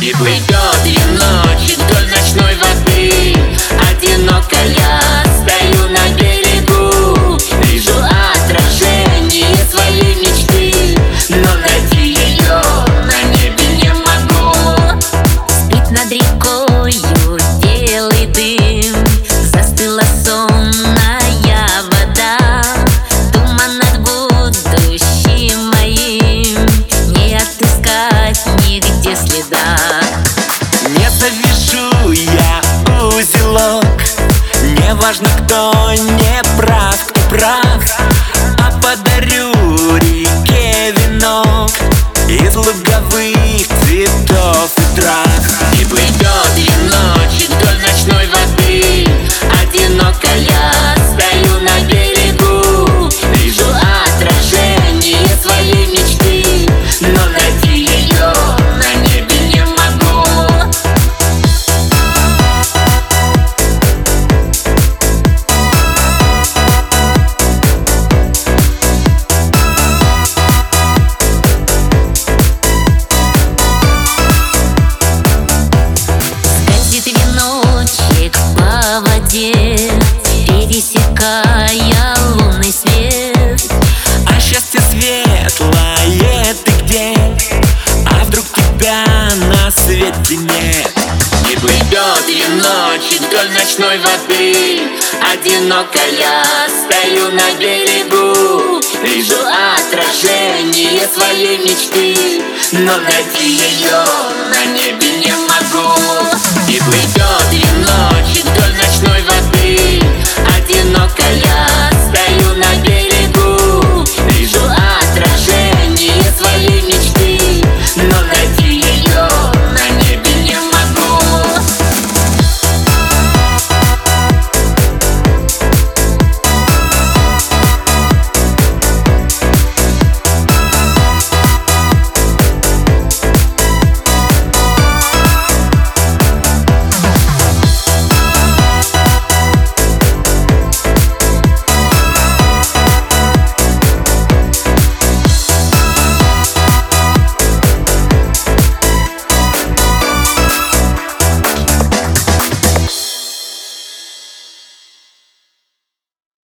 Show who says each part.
Speaker 1: И плывет ночь вдоль ночной воды. Одиноко я стою на берегу, вижу отражение своей мечты, но найти ее на небе не могу.
Speaker 2: Спит над рекою белый дым, застыла сонная вода. Туман над будущим моим, не отыскать нигде следа.
Speaker 3: Не завяжу я узелок, не важно, кто не прав, кто прав, а подарю реке венок из луговых цветов и трав.
Speaker 1: И плывет ночь вдоль ночной воды. Одиноко я стою на берегу, вижу отражение своей мечты, но найти ее на небе не могу.
Speaker 2: Скользит веночек по воде, пересекая лунный свет.
Speaker 3: А счастье светлое ты где? А вдруг тебя на свете нет?
Speaker 1: И плывет ночь вдоль ночной воды. Одиноко я стою на берегу, вижу отражение своей мечты, но найти ее на небе не